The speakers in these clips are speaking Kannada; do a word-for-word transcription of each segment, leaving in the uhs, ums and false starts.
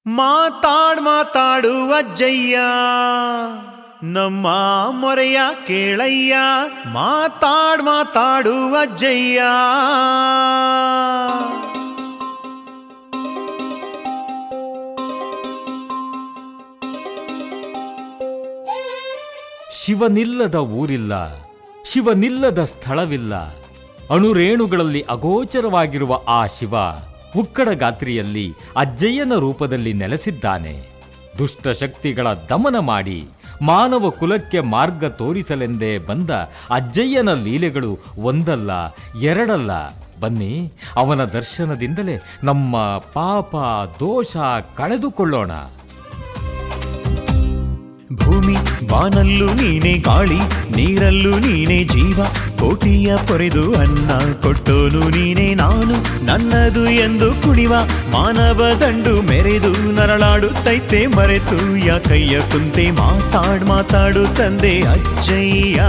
ಮಾತಾಡ್ ಮಾತಾಡು ಅಜ್ಜಯ್ಯ, ನಮ್ಮ ಮೊರೆಯ ಕೇಳಯ್ಯ. ಮಾತಾಡ್ ಮಾತಾಡು ಅಜ್ಜಯ್ಯ. ಶಿವನಿಲ್ಲದ ಊರಿಲ್ಲ, ಶಿವನಿಲ್ಲದ ಸ್ಥಳವಿಲ್ಲ. ಅಣುರೇಣುಗಳಲ್ಲಿ ಅಗೋಚರವಾಗಿರುವ ಆ ಶಿವ ಉಕ್ಕಡ ಗಾತ್ರಿಯಲ್ಲಿ ಅಜ್ಜಯ್ಯನ ರೂಪದಲ್ಲಿ ನೆಲೆಸಿದ್ದಾನೆ. ದುಷ್ಟಶಕ್ತಿಗಳ ದಮನ ಮಾಡಿ ಮಾನವ ಕುಲಕ್ಕೆ ಮಾರ್ಗ ತೋರಿಸಲೆಂದೇ ಬಂದ ಅಜ್ಜಯ್ಯನ ಲೀಲೆಗಳು ಒಂದಲ್ಲ ಎರಡಲ್ಲ. ಬನ್ನಿ, ಅವನ ದರ್ಶನದಿಂದಲೇ ನಮ್ಮ ಪಾಪ ದೋಷ ಕಳೆದುಕೊಳ್ಳೋಣ. ಭೂಮಿ ಬಾನಲ್ಲೂ ನೀನೇ ಗಾಳಿ, ನೀರಲ್ಲೂ ನೀನೇ ಜೀವ. ಕೋಟಿಯ ಪೊರೆದು ಅನ್ನ ಕೊಟ್ಟೋನು ನೀನೇ, ನಾನು ನನ್ನದು ಎಂದು ಕುಣಿವ ಮಾನವ ದಂಡು ಮೆರೆದು ನರಳಾಡುತ್ತೈತೆ ಮರೆತು ಯಾಕಯ್ಯ ಕುಂತೆ. ಮಾತಾಡ್ ಮಾತಾಡು ತಂದೆ ಅಜ್ಜಯ್ಯ.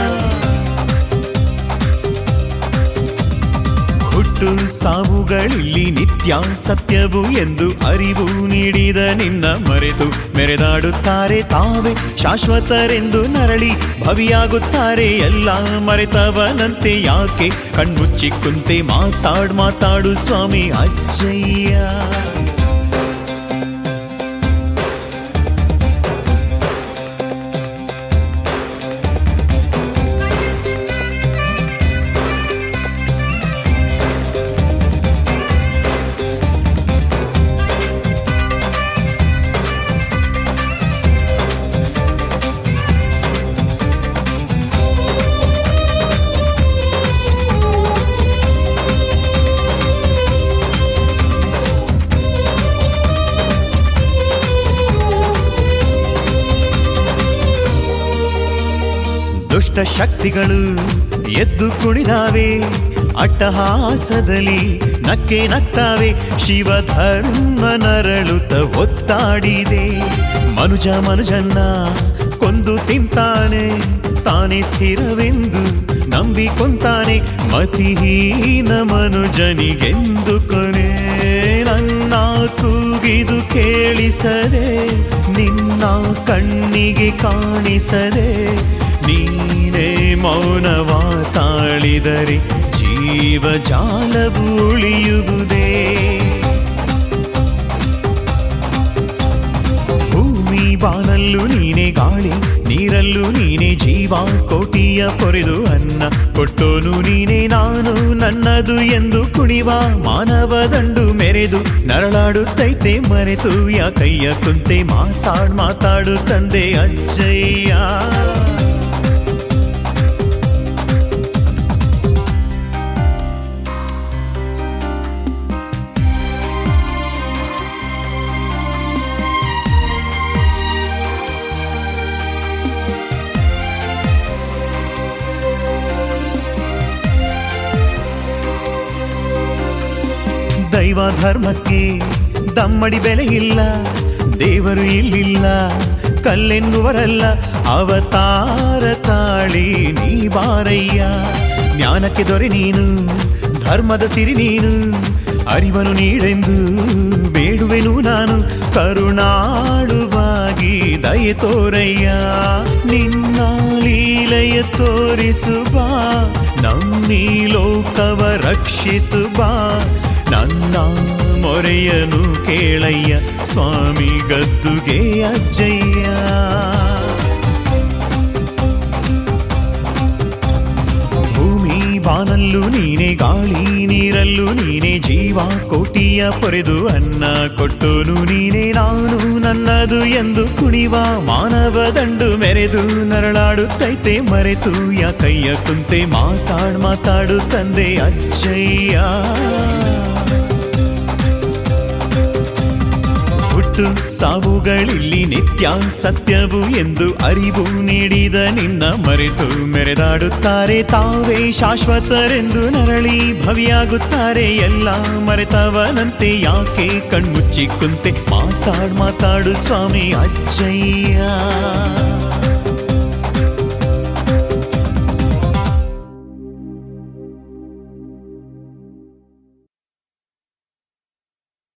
ಹುಟ್ಟು ಸಾವುಗಳಿಲ್ಲಿ ನಿತ್ಯ ಸತ್ಯವು ಎಂದು ಅರಿವು ನೀಡಿದ ನಿನ್ನ ಮರೆತು ಮೆರೆದಾಡುತ್ತಾರೆ ತಾವೇ ಶಾಶ್ವತರೆಂದು ನರಳಿ ಭವಿಯಾಗುತ್ತಾರೆ ಎಲ್ಲ ಮರೆತವನಂತೆ ಯಾಕೆ ಕಣ್ಮುಚ್ಚಿ ಕುಂತೆ. ಮಾತಾಡ್ ಮಾತಾಡು ಸ್ವಾಮಿ ಅಜ್ಜಯ್ಯ. ದುಷ್ಟ ಶಕ್ತಿಗಳು ಎದ್ದು ಕುಣಿದಾವೆ, ಅಟ್ಟಹಾಸದಲ್ಲಿ ನಕ್ಕೆ ನಕ್ತಾವೆ. ಶಿವಧರ್ಮ ನರಳುತ್ತ ಒತ್ತಾಡಿದೆ, ಮನುಜ ಮನುಜನ್ನ ಕೊಂದು ತಿಂತಾನೆ. ತಾನೇ ಸ್ಥಿರವೆಂದು ನಂಬಿಕೊಂತಾನೆ, ಮತಿಹೀನ ಮನುಜನಿಗೆಂದು ಕೊನೆ. ನನ್ನ ಕೂಗಿದು ಕೇಳಿಸದೆ, ನಿನ್ನ ಕಣ್ಣಿಗೆ ಕಾಣಿಸದೆ, ನೀನೇ ಮೌನವ ತಾಳಿದರೆ ಜೀವ ಜಾಲವು ಉಳಿಯುವುದೇ. ಭೂಮಿ ಬಾನಲ್ಲೂ ನೀನೇ ಗಾಳಿ, ನೀರಲ್ಲೂ ನೀನೇ ಜೀವ. ಕೋಟಿಯ ಪೊರೆದು ಅನ್ನ ಕೊಟ್ಟೋನು ನೀನೇ, ನಾನು ನನ್ನದು ಎಂದು ಕುಣಿವ ಮಾನವ ದಂಡು ಮೆರೆದು ನರಳಾಡುತ್ತೈತೆ ಮರೆತು ಯಾಕಯ್ಯ ಕುಂತೆ. ಮಾತಾಡ್ ಮಾತಾಡು ತಂದೆ ಅಜ್ಜಯ್ಯ. ದೈವ ಧರ್ಮಕ್ಕೆ ದಮ್ಮಡಿ ಬೆಲೆ ಇಲ್ಲ, ದೇವರು ಇಲ್ಲಿಲ್ಲ ಕಲ್ಲೆನ್ನುವರಲ್ಲ. ಅವತಾರ ತಾಳಿ ನೀ ಬಾರಯ್ಯ, ಜ್ಞಾನಕ್ಕೆ ದೊರೆ ನೀನು, ಧರ್ಮದ ಸಿರಿ ನೀನು. ಅರಿವನು ನೀಡೆಂದು ಬೇಡುವೆನು ನಾನು, ಕರುಣಾಳುವಾಗಿ ದಯೆ ತೋರಯ್ಯ. ನಿನ್ನ ಲೀಲೆಯ ತೋರಿಸುವ, ನಮ್ಮೀ ಲೋಕವ ರಕ್ಷಿಸುವ. ನನ್ನ ಮೊರೆಯನು ಕೇಳಯ್ಯ ಸ್ವಾಮಿ ಗದ್ದುಗೆ ಅಜ್ಜಯ್ಯ. ಭೂಮಿ ಬಾನಲ್ಲೂ ನೀನೇ ಗಾಳಿ, ನೀರಲ್ಲೂ ನೀನೇ ಜೀವ. ಕೋಟಿಯ ಪೊರೆದು ಅನ್ನ ಕೊಟ್ಟೋನು ನೀನೇ, ನಾನು ನನ್ನದು ಎಂದು ಕುಣಿವ ಮಾನವ ದಂಡು ಮೆರೆದು ನರಳಾಡುತ್ತೈತೆ ಮರೆತು ಯಾಕಯ್ಯ ಕುಂತೆ. ಮಾತಾಡ್ ಮಾತಾಡು ತಂದೆ ಅಜ್ಜಯ್ಯ. ಹುಟ್ಟು ಸಾವುಗಳಿಲ್ಲಿ ನಿತ್ಯ ಸತ್ಯವು ಎಂದು ಅರಿವು ನೀಡಿದ ನಿನ್ನ ಮರೆತು ಮೆರೆದಾಡುತ್ತಾರೆ ತಾವೇ ಶಾಶ್ವತರೆಂದು ನರಳಿ ಭವಿಯಾಗುತ್ತಾರೆ ಎಲ್ಲ ಮರೆತವನಂತೆ ಯಾಕೆ ಕಣ್ಮುಚ್ಚಿ ಕುಂತೆ. ಮಾತಾಡ್ ಮಾತಾಡು ಸ್ವಾಮಿ ಅಜ್ಜಯ್ಯ.